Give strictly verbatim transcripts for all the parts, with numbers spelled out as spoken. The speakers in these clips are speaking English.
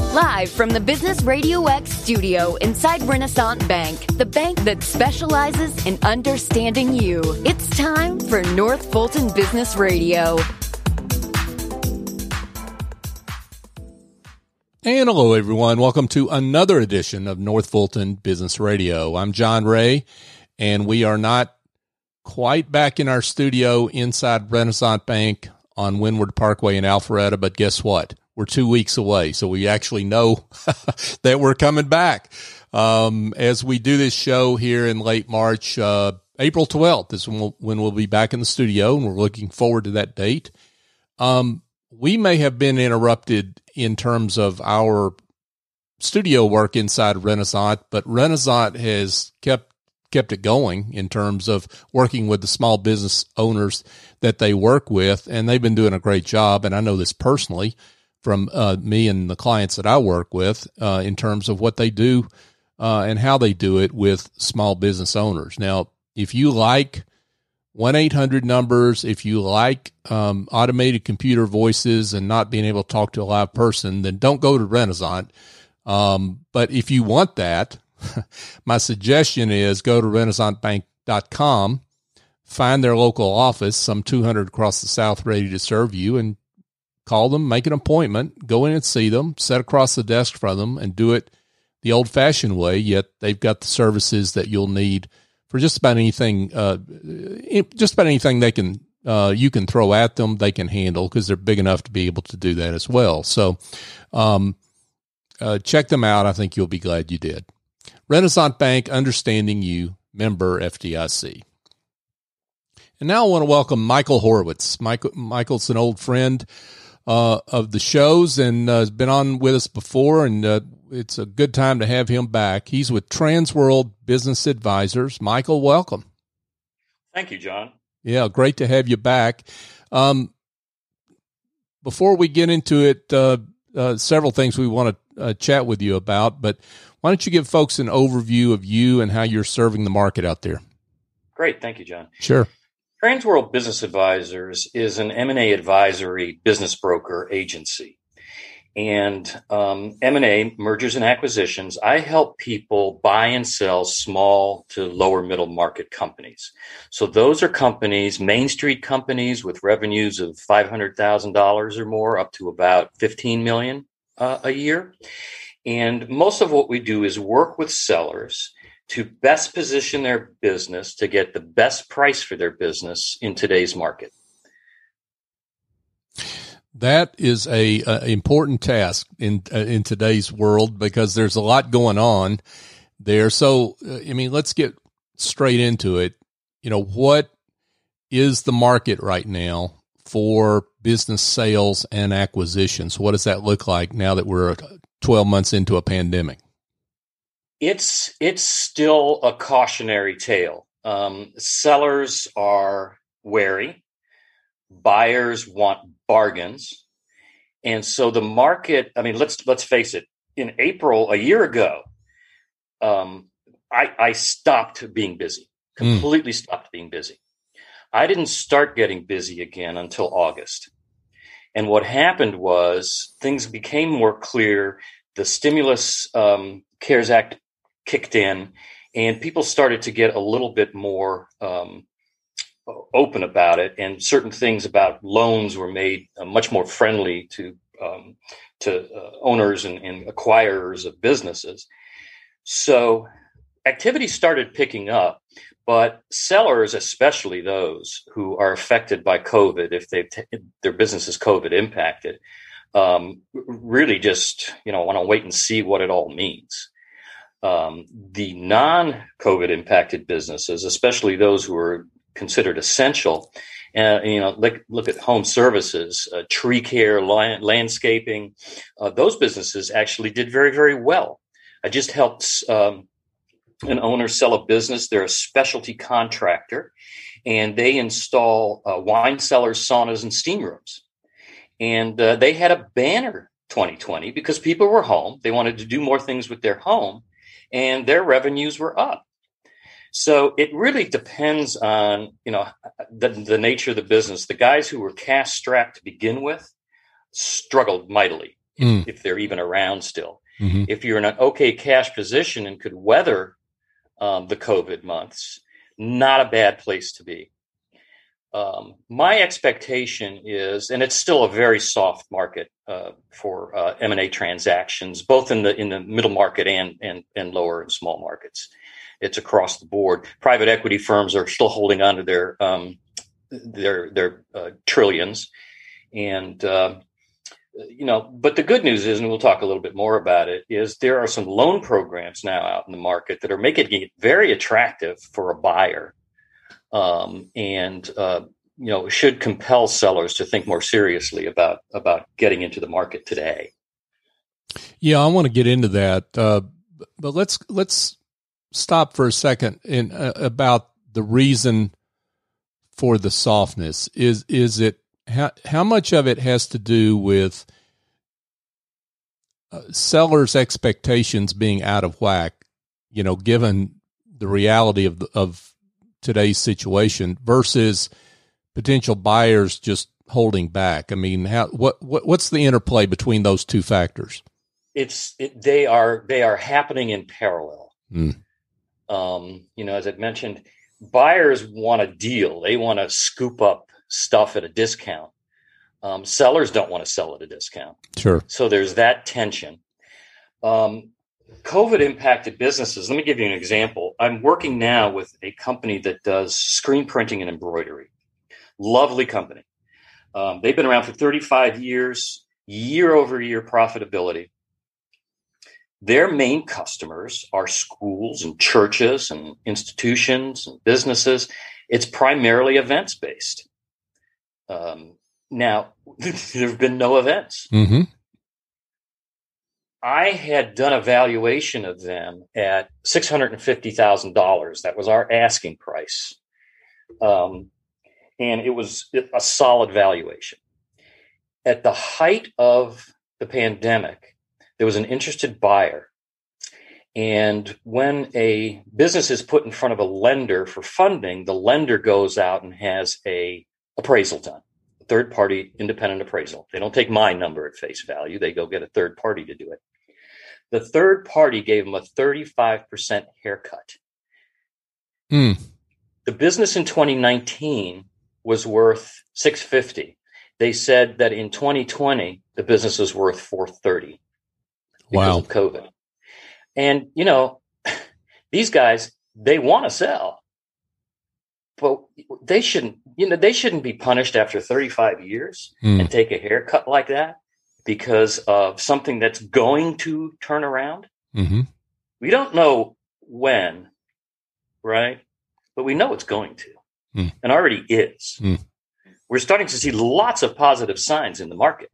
Live from the Business Radio X studio inside Renaissance Bank, the bank that specializes in understanding you. It's time for North Fulton Business Radio. And hello, everyone. Welcome to another edition of North Fulton Business Radio. I'm John Ray, and we are not quite back in our studio inside Renaissance Bank on Windward Parkway in Alpharetta, but guess what? We're two weeks away, so we actually know that we're coming back. Um, as we do this show here in late March, uh, April twelfth is when we'll, when we'll be back in the studio, and we're looking forward to that date. Um, we may have been interrupted in terms of our studio work inside Renaissance, but Renaissance has kept kept it going in terms of working with the small business owners that they work with, and they've been doing a great job. And I know this personally from uh, me and the clients that I work with uh, in terms of what they do uh, and how they do it with small business owners. Now, if you like one eight hundred numbers, if you like um, automated computer voices and not being able to talk to a live person, then don't go to Renaissance. Um, but if you want that, my suggestion is go to renaissance bank dot com, find their local office, some two hundred across the South, ready to serve you, and call them, make an appointment, go in and see them, sit across the desk from them, and do it the old-fashioned way, yet they've got the services that you'll need for just about anything, uh, just about anything they can, uh, you can throw at them, they can handle, because they're big enough to be able to do that as well. So um, uh, check them out. I think you'll be glad you did. Renaissance Bank, understanding you, member F D I C. And now I want to welcome Michael Horowitz. Michael, Michael's an old friend uh, of the shows and uh, has been on with us before, and uh, it's a good time to have him back. He's with Transworld Business Advisors. Michael, welcome. Thank you, John. Yeah, great to have you back. Um, before we get into it, uh, uh, several things we want to uh, chat with you about, but why don't you give folks an overview of you and how you're serving the market out there? Great. Thank you, John. Sure. Transworld Business Advisors is an M and A advisory business broker agency. And um, M and A, mergers and acquisitions, I help people buy and sell small to lower middle market companies. So those are companies, Main Street companies with revenues of five hundred thousand dollars or more, up to about fifteen million dollars uh, a year. And most of what we do is work with sellers to best position their business to get the best price for their business in today's market. That is a, a important task in uh, in today's world, because there's a lot going on there. So, uh, I mean, let's get straight into it. You know, what is the market right now for business sales and acquisitions? What does that look like now that we're twelve months into a pandemic? It's it's still a cautionary tale. Um, sellers are wary. Buyers want bargains. And so the market, I mean, let's let's face it, in April, a year ago, um, I, I stopped being busy, completely mm. stopped being busy. I didn't start getting busy again until August. And what happened was things became more clear. The stimulus um, CARES Act kicked in, and people started to get a little bit more um, open about it. And certain things about loans were made uh, much more friendly to um, to uh, owners and, and acquirers of businesses. So activity started picking up, but sellers, especially those who are affected by COVID, if they've t- their business is COVID impacted, um, really just you know want to wait and see what it all means. Um, the non-COVID impacted businesses, especially those who are considered essential, uh, you know, look, look at home services, uh, tree care, land, landscaping. Uh, those businesses actually did very, very well. I just helped um, an owner sell a business. They're a specialty contractor, and they install uh, wine cellars, saunas, and steam rooms. And uh, they had a banner twenty twenty because people were home. They wanted to do more things with their home, and their revenues were up. So it really depends on, you know, the, the nature of the business. The guys who were cash strapped to begin with struggled mightily. if, Mm. if they're even around still. Mm-hmm. If you're in an okay cash position and could weather um, the COVID months, not a bad place to be. Um, my expectation is, and it's still a very soft market uh, for uh, M and A transactions, both in the in the middle market and and and lower and small markets. It's across the board. Private equity firms are still holding on to their um, their their uh, trillions, and uh, you know. But the good news is, and we'll talk a little bit more about it, is there are some loan programs now out in the market that are making it very attractive for a buyer. Um, and, uh, you know, should compel sellers to think more seriously about, about getting into the market today. Yeah, I want to get into that. Uh, but let's, let's stop for a second in uh, about the reason for the softness. Is, is it, how, how much of it has to do with uh, sellers' expectations being out of whack, you know, given the reality of the, of, today's situation versus potential buyers just holding back? I mean, how what, what what's the interplay between those two factors? It's it, they are they are happening in parallel. Mm. Um, you know, as I mentioned, buyers want a deal. They want to scoop up stuff at a discount. Um, sellers don't want to sell at a discount. Sure. So there's that tension. Um, COVID impacted businesses. Let me give you an example. I'm working now with a company that does screen printing and embroidery. Lovely company. Um, they've been around for thirty-five years, year over year profitability. Their main customers are schools and churches and institutions and businesses. It's primarily events based. Um, now, there have been no events. Mm-hmm. I had done a valuation of them at six hundred fifty thousand dollars. That was our asking price. Um, and it was a solid valuation. At the height of the pandemic, there was an interested buyer. And when a business is put in front of a lender for funding, the lender goes out and has a appraisal done, a third-party independent appraisal. They don't take my number at face value. They go get a third party to do it. The third party gave them a thirty-five percent haircut. Mm. The business in twenty nineteen was worth six hundred fifty thousand dollars. They said that in twenty twenty, the business was worth four hundred thirty thousand dollars because Wow. of COVID. And, you know, these guys, they want to sell, but they shouldn't, you know, they shouldn't be punished after thirty-five years Mm. and take a haircut like that because of something that's going to turn around. Mm-hmm. We don't know when, right? But we know it's going to, Mm. and already is. Mm. We're starting to see lots of positive signs in the market.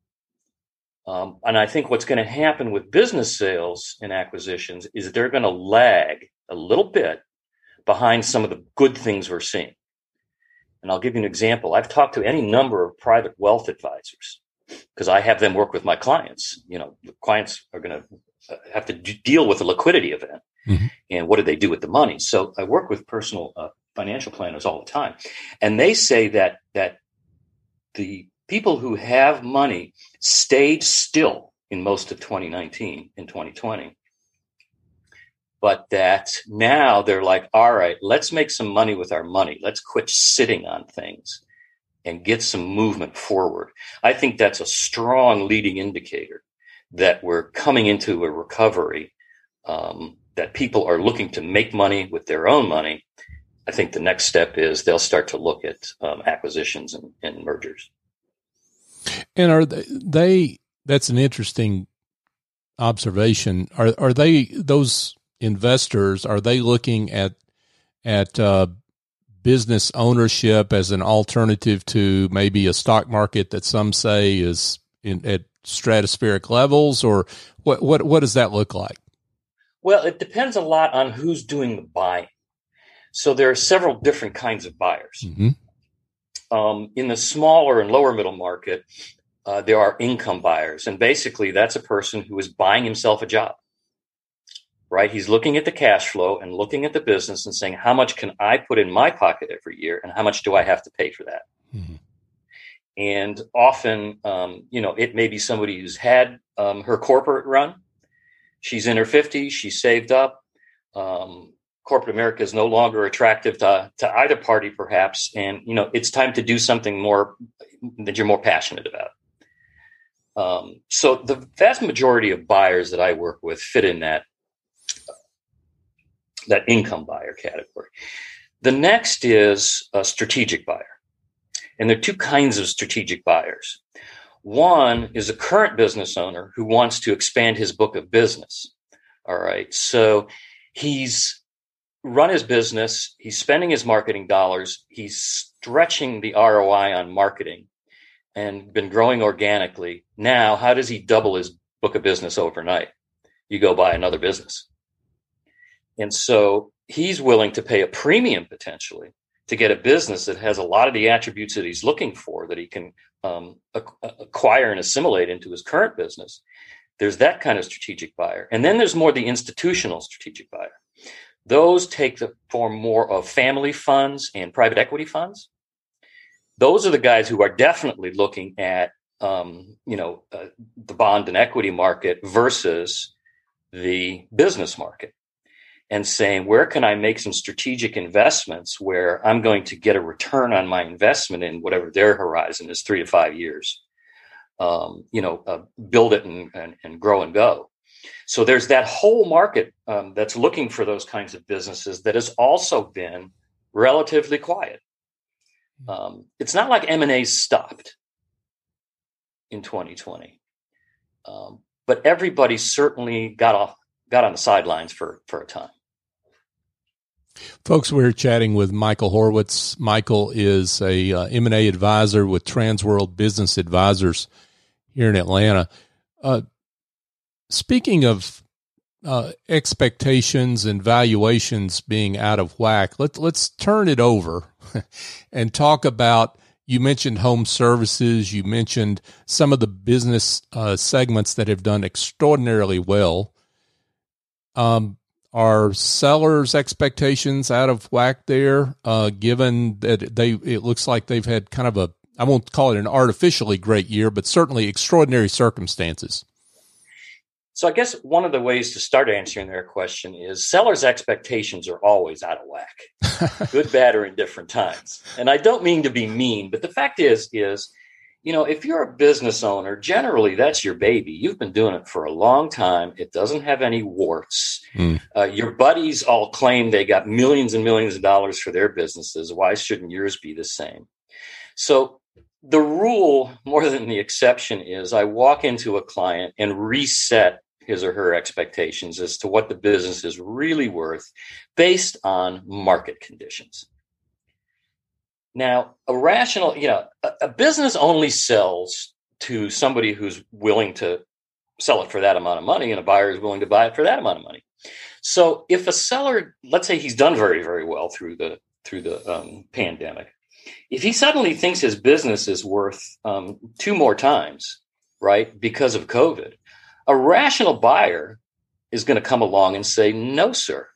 Um, and I think what's going to happen with business sales and acquisitions is they're going to lag a little bit behind some of the good things we're seeing. And I'll give you an example. I've talked to any number of private wealth advisors because I have them work with my clients. You know, the clients are going to have to d- deal with a liquidity event. Mm-hmm. And what do they do with the money? So I work with personal uh, financial planners all the time. And they say that that the people who have money stayed still in most of twenty nineteen and twenty twenty. But that now they're like, all right, let's make some money with our money. Let's quit sitting on things and get some movement forward. I think that's a strong leading indicator that we're coming into a recovery, um, that people are looking to make money with their own money. I think the next step is they'll start to look at um, acquisitions and, and mergers. And are they, they, that's an interesting observation. Are, are they, those investors, are they looking at, at, uh, business ownership as an alternative to maybe a stock market that some say is in, at stratospheric levels, or what, what, what does that look like? Well, it depends a lot on who's doing the buying. So there are several different kinds of buyers. Mm-hmm. Um, in the smaller and lower middle market, uh, there are income buyers. And basically, that's a person who is buying himself a job, right? He's looking at the cash flow and looking at the business and saying, how much can I put in my pocket every year? And how much do I have to pay for that? Mm-hmm. And often, um, you know, it may be somebody who's had um, her corporate run. She's in her fifties. She's saved up. Um, corporate America is no longer attractive to, to either party, perhaps. And, you know, it's time to do something more that you're more passionate about. Um, so the vast majority of buyers that I work with fit in that, that income buyer category. The next is a strategic buyer. And there are two kinds of strategic buyers. One is a current business owner who wants to expand his book of business. All right. So he's run his business. He's spending his marketing dollars. He's stretching the R O I on marketing and been growing organically. Now, how does he double his book of business overnight? You go buy another business. And so he's willing to pay a premium potentially to get a business that has a lot of the attributes that he's looking for, that he can um, acquire and assimilate into his current business. There's that kind of strategic buyer. And then there's more the institutional strategic buyer. Those take the form more of family funds and private equity funds. Those are the guys who are definitely looking at, um, you know, uh, the bond and equity market versus the business market, and saying, where can I make some strategic investments where I'm going to get a return on my investment in whatever their horizon is, three to five years, um, you know, uh, build it and, and, and grow and go. So there's that whole market um, that's looking for those kinds of businesses that has also been relatively quiet. Um, it's not like M and A's stopped in twenty twenty, um, but everybody certainly got off, got on the sidelines for, for a time. Folks, we're chatting with Michael Horowitz. Michael is a uh, M and A advisor with Transworld Business Advisors here in Atlanta. Uh, speaking of uh, expectations and valuations being out of whack, let, let's turn it over and talk about, you mentioned home services, you mentioned some of the business uh, segments that have done extraordinarily well. Um, Are sellers' expectations out of whack there, uh, given that they, it looks like they've had kind of a, I won't call it an artificially great year, but certainly extraordinary circumstances? So I guess one of the ways to start answering their question is sellers' expectations are always out of whack, good, bad, or in different times. And I don't mean to be mean, but the fact is, is, you know, if you're a business owner, generally that's your baby. You've been doing it for a long time. It doesn't have any warts. Mm. Uh, your buddies all claim they got millions and millions of dollars for their businesses. Why shouldn't yours be the same? So the rule, more than the exception, is I walk into a client and reset his or her expectations as to what the business is really worth based on market conditions. Now, a rational, you know, a, a business only sells to somebody who's willing to sell it for that amount of money, and a buyer is willing to buy it for that amount of money. So if a seller, let's say he's done very, very well through the through the um, pandemic, if he suddenly thinks his business is worth um, two more times, right, because of COVID, a rational buyer is going to come along and say, no, sir,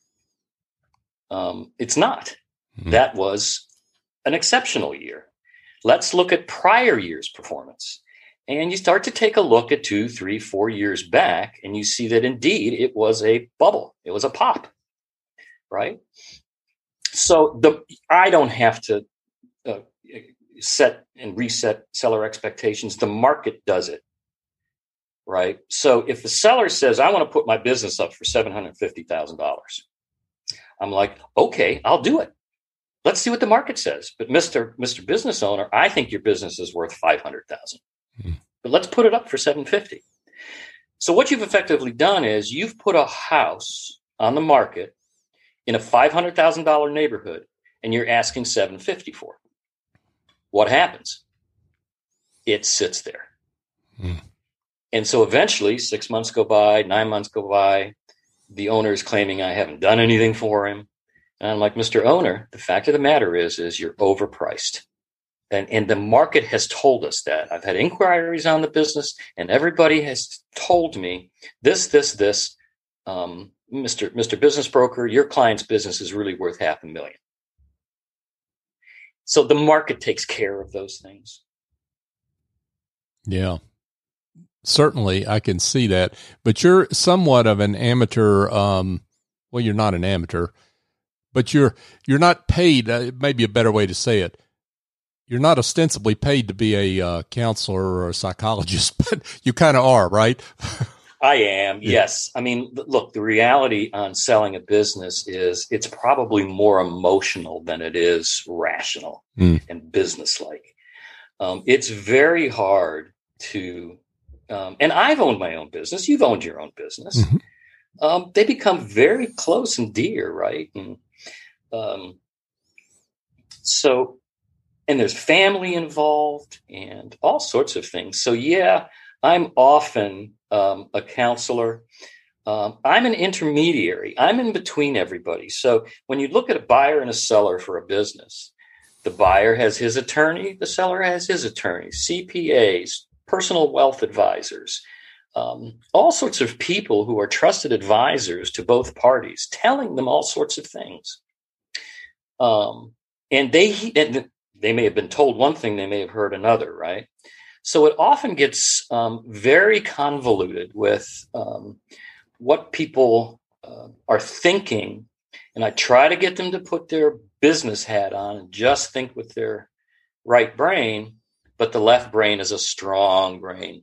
um, it's not. Mm-hmm. That was an exceptional year. Let's look at prior year's performance. And you start to take a look at two, three, four years back, and you see that indeed it was a bubble. It was a pop, right? So the I don't have to uh, set and reset seller expectations. The market does it, right? So if the seller says, I want to put my business up for seven hundred fifty thousand dollars, I'm like, okay, I'll do it. Let's see what the market says. But Mister Mister Business Owner, I think your business is worth five hundred thousand dollars. Mm. But let's put it up for seven hundred fifty thousand dollars. So what you've effectively done is you've put a house on the market in a five hundred thousand dollars neighborhood, and you're asking seven hundred fifty thousand dollars for it. What happens? It sits there. Mm. And so eventually six months go by, nine months go by. The owner is claiming I haven't done anything for him. And I'm like, Mister Owner, the fact of the matter is, is you're overpriced. And, and the market has told us that. I've had inquiries on the business, and everybody has told me this, this, this, um, Mister Mister Business Broker, your client's business is really worth half a million. So the market takes care of those things. Yeah, certainly I can see that. But you're somewhat of an amateur. Um, well, you're not an amateur, but you're you're not paid. Uh, maybe a better way to say it. You're not ostensibly paid to be a uh, counselor or a psychologist, but you kind of are, right? I am, yeah. Yes. I mean, look, the reality on selling a business is it's probably more emotional than it is rational mm. and businesslike. Um, it's very hard to, um, and I've owned my own business. You've owned your own business. Mm-hmm. Um, they become very close and dear, right? And um, so, and there's family involved and all sorts of things. So, yeah, I'm often um, a counselor. Um, I'm an intermediary. I'm in between everybody. So when you look at a buyer and a seller for a business, the buyer has his attorney, the seller has his attorney, C P As, personal wealth advisors, um, all sorts of people who are trusted advisors to both parties, telling them all sorts of things. Um, and they and they may have been told one thing, they may have heard another, right? So it often gets um, very convoluted with um, what people uh, are thinking. And I try to get them to put their business hat on and just think with their right brain, but the left brain is a strong brain.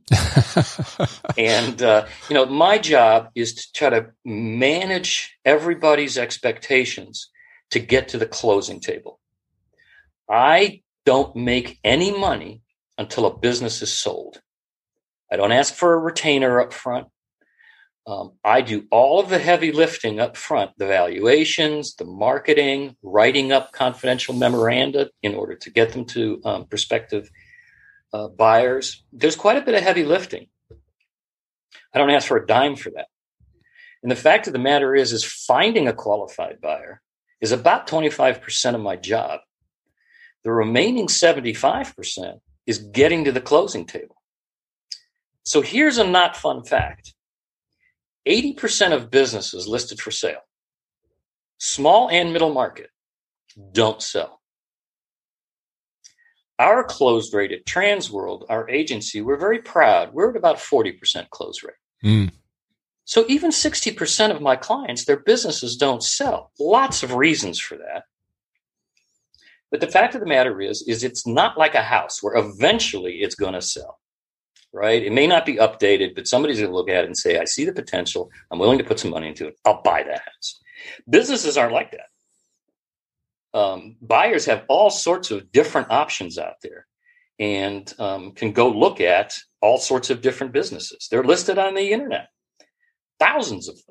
and, uh, you know, my job is to try to manage everybody's expectations to get to the closing table. I don't make any money until a business is sold. I don't ask for a retainer up front. Um, I do all of the heavy lifting up front, the valuations, the marketing, writing up confidential memoranda in order to get them to um, prospective uh, buyers. There's quite a bit of heavy lifting. I don't ask for a dime for that. And the fact of the matter is, is finding a qualified buyer is about twenty-five percent of my job. The remaining seventy-five percent is getting to the closing table. So here's a not fun fact. eighty percent of businesses listed for sale, small and middle market, don't sell. Our close rate at Transworld, our agency, we're very proud. We're at about forty percent close rate. Mm. So even sixty percent of my clients, their businesses don't sell. Lots of reasons for that. But the fact of the matter is, is it's not like a house where eventually it's going to sell, right? It may not be updated, but somebody's going to look at it and say, I see the potential. I'm willing to put some money into it. I'll buy that house. Businesses aren't like that. Um, buyers have all sorts of different options out there and um, can go look at all sorts of different businesses. They're listed on the internet, thousands of them.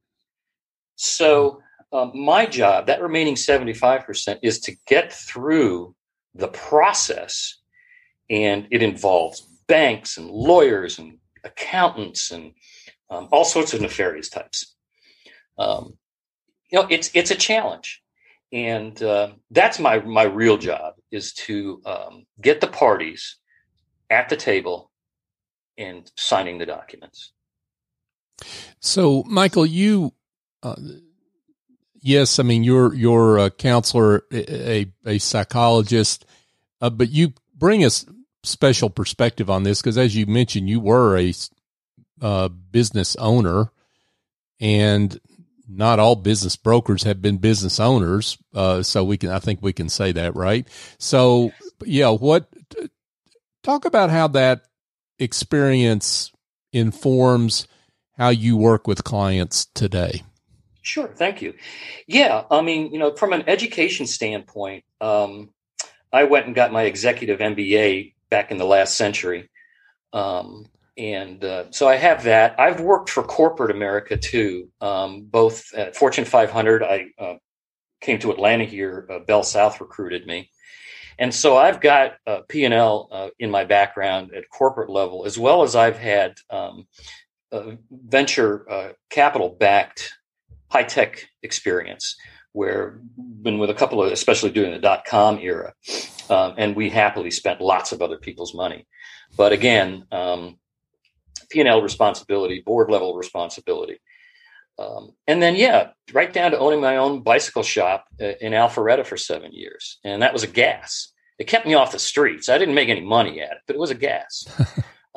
So Um, my job, that remaining seventy-five percent, is to get through the process, and it involves banks and lawyers and accountants and um, all sorts of nefarious types. Um, you know, it's it's a challenge, and uh, that's my my real job, is to um, get the parties at the table and signing the documents. So, Michael, you. Uh, Yes, I mean, you're you're a counselor, a a psychologist, uh, but you bring a special perspective on this because, as you mentioned, you were a uh, business owner, and not all business brokers have been business owners. Uh, so we can, I think, we can say that, right? So, yeah, what talk about how that experience informs how you work with clients today. Sure. Thank you. Yeah. I mean, you know, from an education standpoint, um, I went and got my executive M B A back in the last century. Um, and uh, so I have that. I've worked for corporate America too, um, both at Fortune five hundred. I uh, came to Atlanta here. Uh, Bell South recruited me. And so I've got uh, P and L uh, in my background at corporate level, as well as I've had um, uh, venture uh, capital backed high-tech experience where been with a couple of, especially during the dot-com era, um, and we happily spent lots of other people's money. But again, um, P and L responsibility, board level responsibility. Um, and then, yeah, right down to owning my own bicycle shop in Alpharetta for seven years. And that was a gas. It kept me off the streets. I didn't make any money at it, but it was a gas.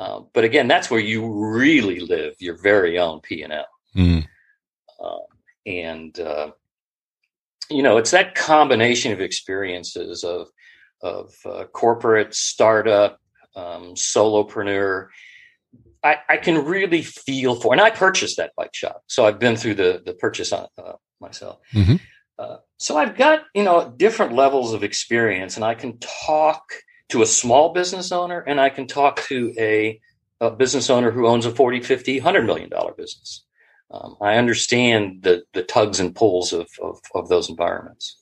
Uh, but again, that's where you really live your very own P and L. Mm. Uh, and, uh, you know, it's that combination of experiences of, of uh, corporate, startup, um, solopreneur. I, I can really feel for, and I purchased that bike shop. So I've been through the, the purchase on, uh, myself. Mm-hmm. Uh, so I've got, you know, different levels of experience, and I can talk to a small business owner, and I can talk to a, a business owner who owns a forty, fifty, one hundred million dollars business. Um, I understand the, the tugs and pulls of, of, of those environments.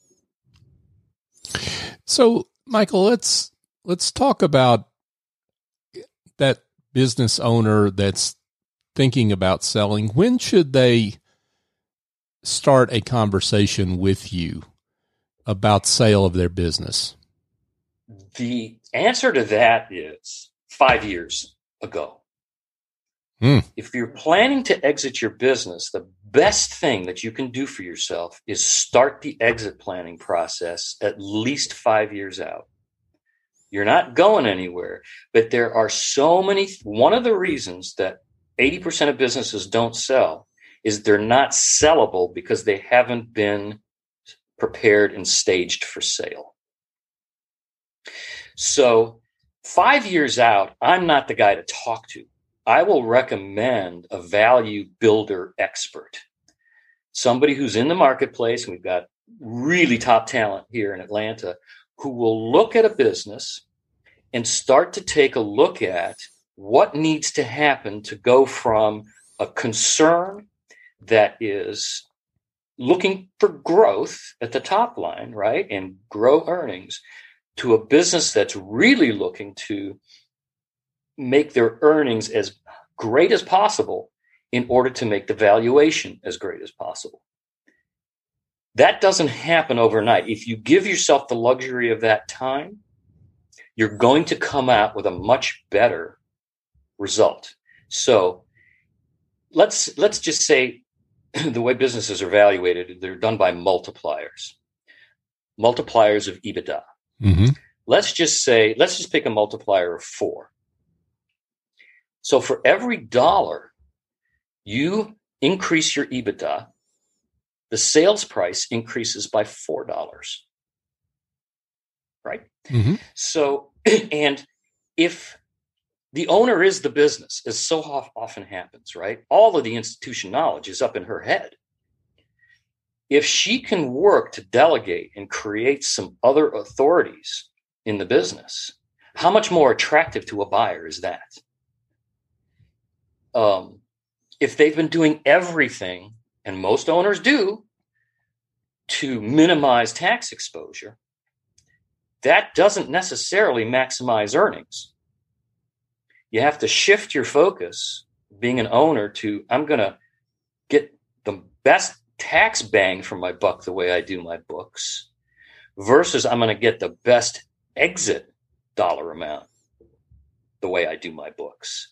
So, Michael, let's, let's talk about that business owner that's thinking about selling. When should they start a conversation with you about sale of their business? The answer to that is five years ago. Hmm. If you're planning to exit your business, the best thing that you can do for yourself is start the exit planning process at least five years out. You're not going anywhere, but there are so many. One of the reasons that eighty percent of businesses don't sell is they're not sellable because they haven't been prepared and staged for sale. So five years out, I'm not the guy to talk to. I will recommend a value builder expert, somebody who's in the marketplace. We've got really top talent here in Atlanta who will look at a business and start to take a look at what needs to happen to go from a concern that is looking for growth at the top line, right, and grow earnings, to a business that's really looking to make their earnings as great as possible in order to make the valuation as great as possible. That doesn't happen overnight. If you give yourself the luxury of that time, you're going to come out with a much better result. So let's let's just say the way businesses are evaluated, they're done by multipliers, multipliers of EBITDA. Mm-hmm. Let's just say, let's just pick a multiplier of four. So for every dollar you increase your EBITDA, the sales price increases by four dollars. Right? Mm-hmm. So, and if the owner is the business, as so often happens, right? All of the institution knowledge is up in her head. If she can work to delegate and create some other authorities in the business, how much more attractive to a buyer is that? Um, if they've been doing everything, and most owners do, to minimize tax exposure, that doesn't necessarily maximize earnings. You have to shift your focus, being an owner, to I'm going to get the best tax bang for my buck the way I do my books, versus I'm going to get the best exit dollar amount the way I do my books.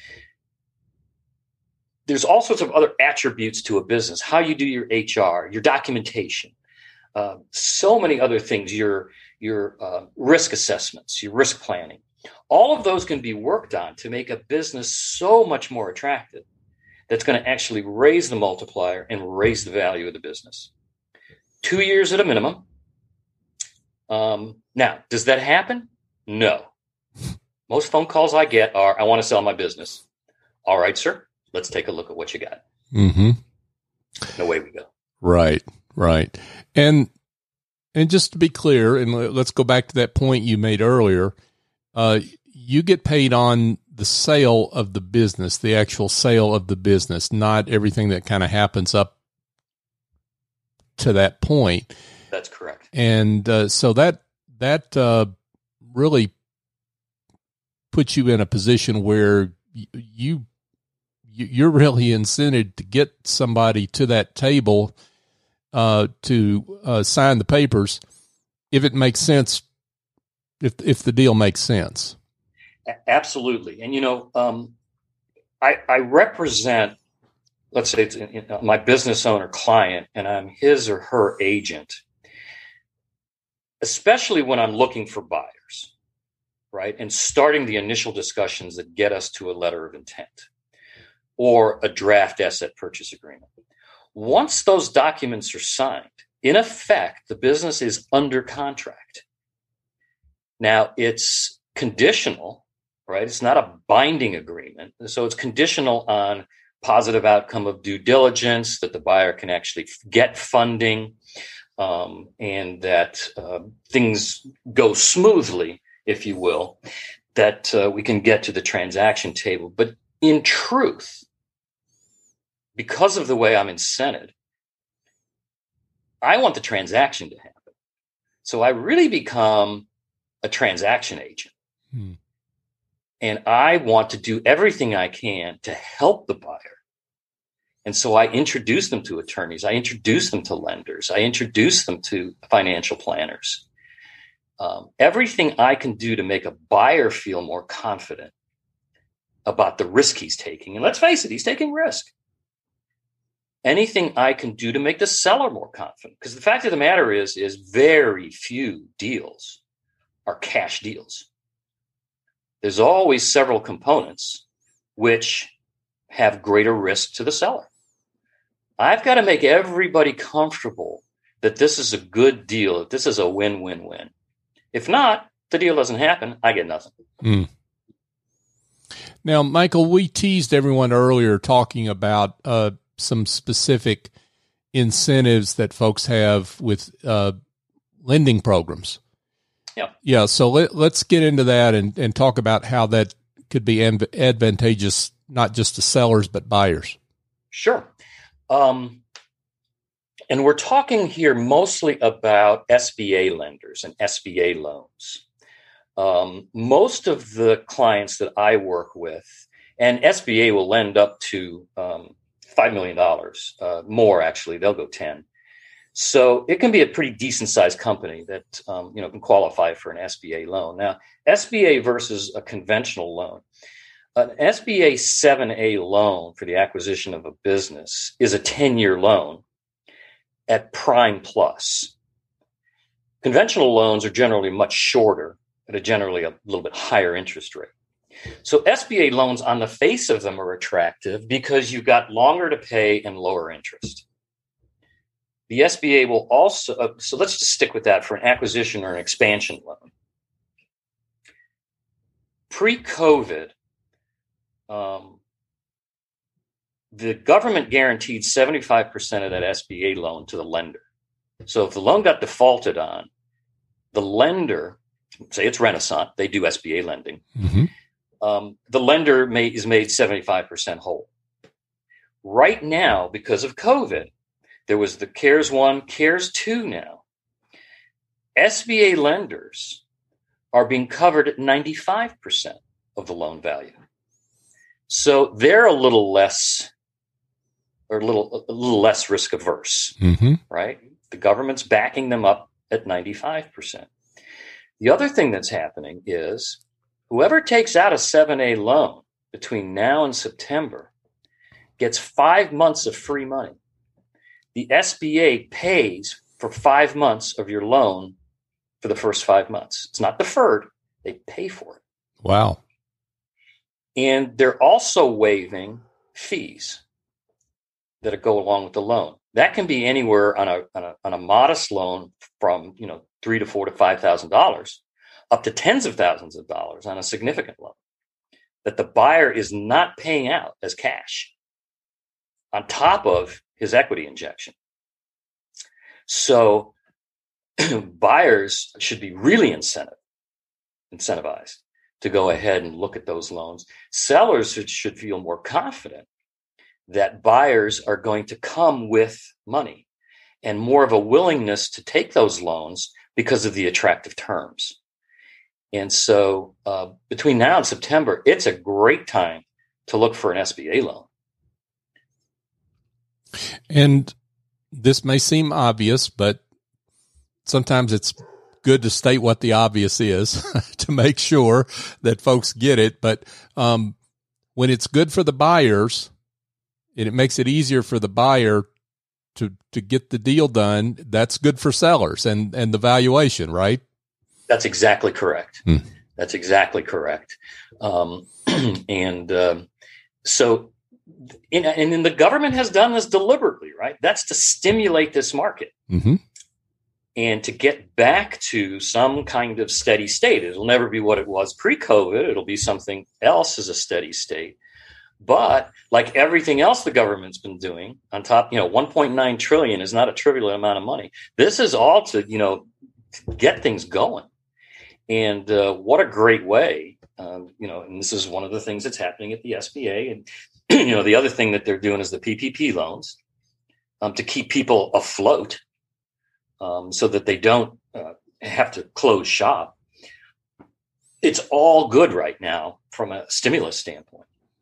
There's all sorts of other attributes to a business, how you do your H R, your documentation, uh, so many other things, your, your uh, risk assessments, your risk planning. All of those can be worked on to make a business so much more attractive that's going to actually raise the multiplier and raise the value of the business. Two years at a minimum. Um, now, does that happen? No. Most phone calls I get are, I want to sell my business. All right, sir, let's take a look at what you got. Mm-hmm. And away we go. Right, right. And and just to be clear, and let's go back to that point you made earlier, uh, you get paid on the sale of the business, the actual sale of the business, not everything that kind of happens up to that point. That's correct. And uh, so that that uh, really puts you in a position where you, you you're really incented to get somebody to that table uh, to uh, sign the papers if it makes sense, if if the deal makes sense. Absolutely. And, you know, um, I, I represent, let's say, it's, you know, my business owner client, and I'm his or her agent, especially when I'm looking for buyers, right? And starting the initial discussions that get us to a letter of intent or a draft asset purchase agreement. Once those documents are signed, in effect, the business is under contract. Now, it's conditional, right? It's not a binding agreement. So it's conditional on positive outcome of due diligence, that the buyer can actually get funding, um, and that uh, things go smoothly, if you will, that uh, we can get to the transaction table. But in truth, because of the way I'm incented, I want the transaction to happen. So I really become a transaction agent. Hmm. And I want to do everything I can to help the buyer. And so I introduce them to attorneys. I introduce them to lenders. I introduce them to financial planners. Um, everything I can do to make a buyer feel more confident about the risk he's taking. And let's face it, he's taking risk. Anything I can do to make the seller more confident. Because the fact of the matter is, is very few deals are cash deals. There's always several components which have greater risk to the seller. I've got to make everybody comfortable that this is a good deal, that this is a win-win-win. If not, the deal doesn't happen, I get nothing. Mm. Now, Michael, we teased everyone earlier talking about uh, some specific incentives that folks have with uh, lending programs. Yeah. Yeah. So let, let's get into that and, and talk about how that could be advantageous, not just to sellers, but buyers. Sure. Um, and we're talking here mostly about S B A lenders and S B A loans. Um, most of the clients that I work with, and S B A will lend up to um, five million dollars, uh, more actually, they'll go ten. So it can be a pretty decent sized company that, um, you know, can qualify for an S B A loan. Now, S B A versus a conventional loan. An S B A seven A loan for the acquisition of a business is a ten-year loan at prime plus. Conventional loans are generally much shorter at a generally a little bit higher interest rate. So S B A loans on the face of them are attractive because you've got longer to pay and lower interest. The S B A will also, uh, so let's just stick with that for an acquisition or an expansion loan. Pre-COVID, um, the government guaranteed seventy-five percent of that S B A loan to the lender. So if the loan got defaulted on, the lender, say it's Renaissance, they do S B A lending, mm-hmm. um, the lender may, is made seventy-five percent whole. Right now, because of COVID, there was the CARES one, CARES two now. S B A lenders are being covered at ninety-five percent of the loan value. So they're a little less, or a little, a little less risk averse, mm-hmm. right? The government's backing them up at ninety-five percent. The other thing that's happening is whoever takes out a seven A loan between now and September gets five months of free money. The S B A pays for five months of your loan for the first five months. It's not deferred. They pay for it. Wow. And they're also waiving fees that go along with the loan. That can be anywhere on a, on a, on a modest loan from, you know, three to four to five thousand dollars up to tens of thousands of dollars on a significant loan that the buyer is not paying out as cash on top of his equity injection. So buyers should be really incentive, incentivized to go ahead and look at those loans. Sellers should feel more confident that buyers are going to come with money and more of a willingness to take those loans because of the attractive terms. And so uh, between now and September, it's a great time to look for an S B A loan. And this may seem obvious, but sometimes it's good to state what the obvious is to make sure that folks get it. But um, when it's good for the buyers, and it makes it easier for the buyer to to get the deal done, that's good for sellers and, and the valuation, right? That's exactly correct. Hmm. That's exactly correct. Um, and um, so, in, and then the government has done this deliberately, right? That's to stimulate this market. Mm-hmm. And to get back to some kind of steady state. It'll never be what it was pre-COVID. It'll be something else as a steady state. But like everything else the government's been doing on top, you know, one point nine trillion is not a trivial amount of money. This is all to, you know, get things going. And uh, what a great way, uh, you know, and this is one of the things that's happening at the S B A. And, you know, the other thing that they're doing is the P P P loans um, to keep people afloat. Um, so that they don't uh, have to close shop. It's all good right now from a stimulus standpoint.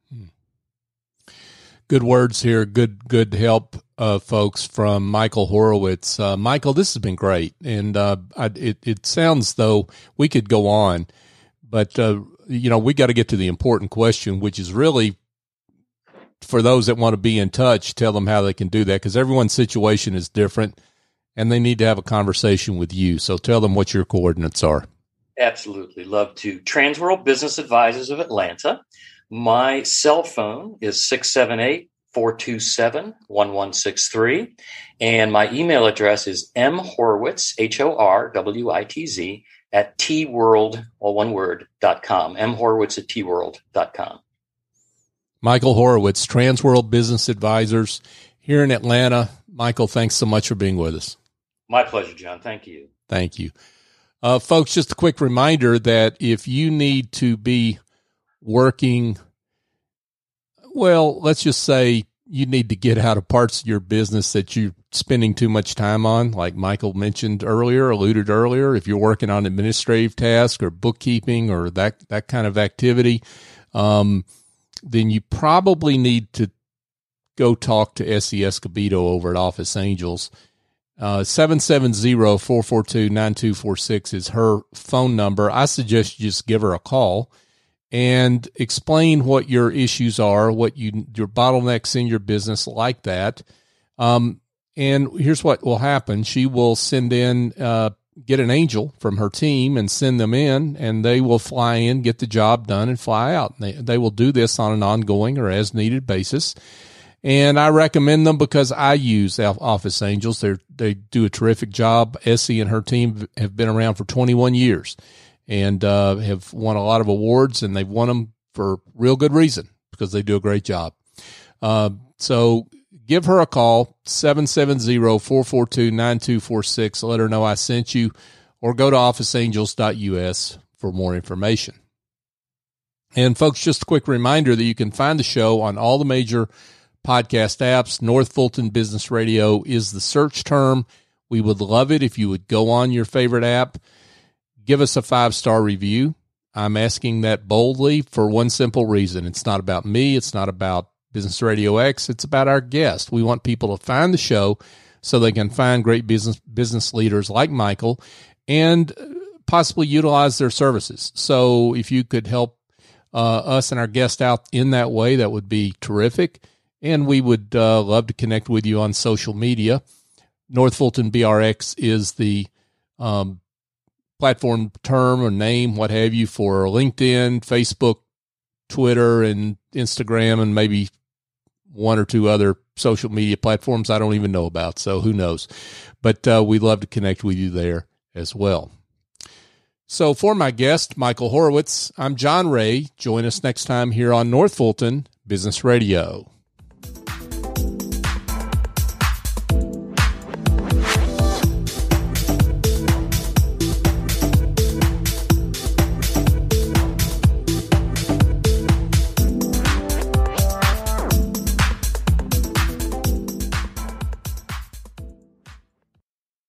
Good words here. Good, good help, uh, folks, from Michael Horowitz. Uh, Michael, this has been great. And uh, I, it, it sounds though we could go on, but, uh, you know, we got to get to the important question, which is really for those that want to be in touch, tell them how they can do that, because everyone's situation is different. And they need to have a conversation with you. So tell them what your coordinates are. Absolutely. Love to. Transworld Business Advisors of Atlanta. My cell phone is six seven eight, four two seven, one one six three. And my email address is mhorwitz, H O R W I T Z, at tworld, all one word, dot com. mhorwitz at tworld dot com. Michael Horowitz, Transworld Business Advisors here in Atlanta. Michael, thanks so much for being with us. My pleasure, John. Thank you. Thank you. Uh, folks, just a quick reminder that if you need to be working, well, let's just say you need to get out of parts of your business that you're spending too much time on, like Michael mentioned earlier, alluded earlier, if you're working on administrative tasks or bookkeeping or that, that kind of activity, um, then you probably need to go talk to S E Escobedo over at Office Angels. Uh, seven seven zero, four four two, nine two four six is her phone number. I suggest you just give her a call and explain what your issues are, what you, your bottlenecks in your business like that. Um, and here's what will happen. She will send in, uh, get an angel from her team and send them in, and they will fly in, get the job done, and fly out. And they, they will do this on an ongoing or as needed basis. And I recommend them because I use Office Angels. They they do a terrific job. Essie and her team have been around for twenty-one years and uh, have won a lot of awards, and they've won them for real good reason because they do a great job. Uh, so give her a call, seven seven zero, four four two, nine two four six. Let her know I sent you, or go to office angels dot U S for more information. And, folks, just a quick reminder that you can find the show on all the major podcast apps. North Fulton Business Radio is the search term. We would love it if you would go on your favorite app, give us a five-star review. I'm asking that boldly for one simple reason. It's not about me. It's not about Business Radio X. It's about our guest. We want people to find the show so they can find great business business leaders like Michael and possibly utilize their services. So if you could help uh, us and our guest out in that way, that would be terrific. And we would uh, love to connect with you on social media. North Fulton B R X is the um, platform term or name, what have you, for LinkedIn, Facebook, Twitter, and Instagram, and maybe one or two other social media platforms I don't even know about, so who knows. But uh, we'd love to connect with you there as well. So for my guest, Michael Horowitz, I'm John Ray. Join us next time here on North Fulton Business Radio.